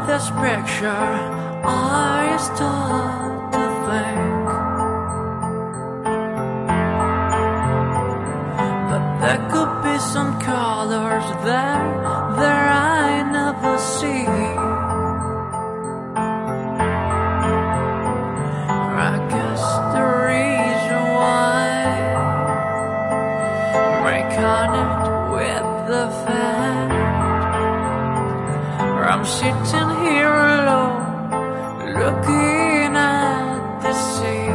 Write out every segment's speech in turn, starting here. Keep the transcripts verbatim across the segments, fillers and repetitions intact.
this picture, I start to think that there could be some colors there that I never see. I guess the reason why I connect with the fact I'm sitting here alone, looking at the sea.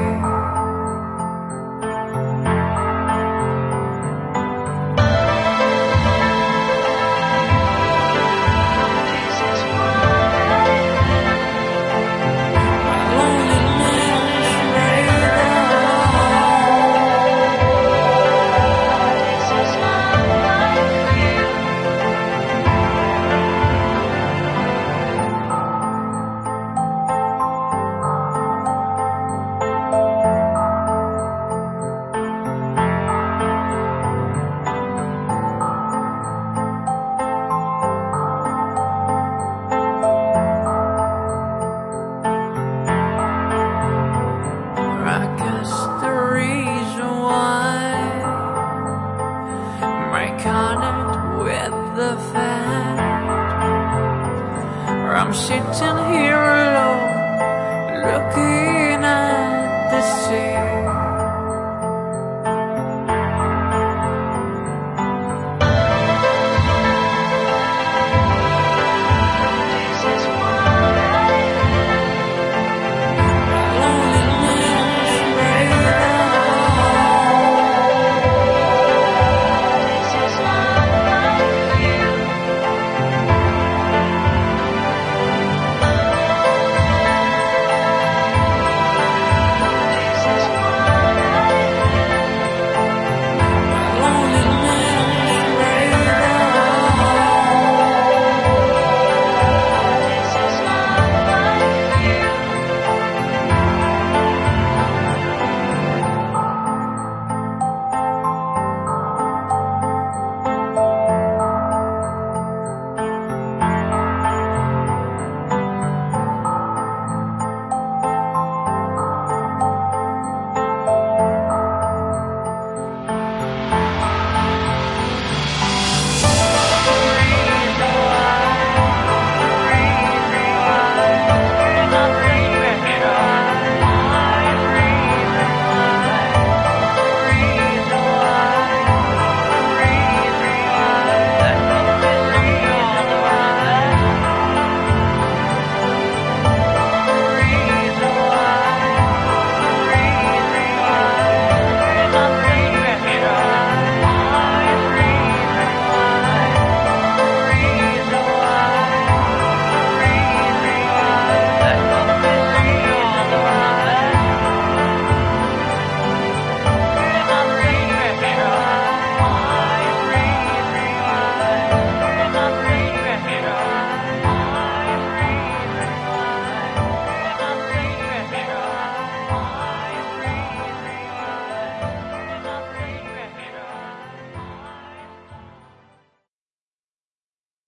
Connect with the fact I'm sitting here alone, looking at the sea.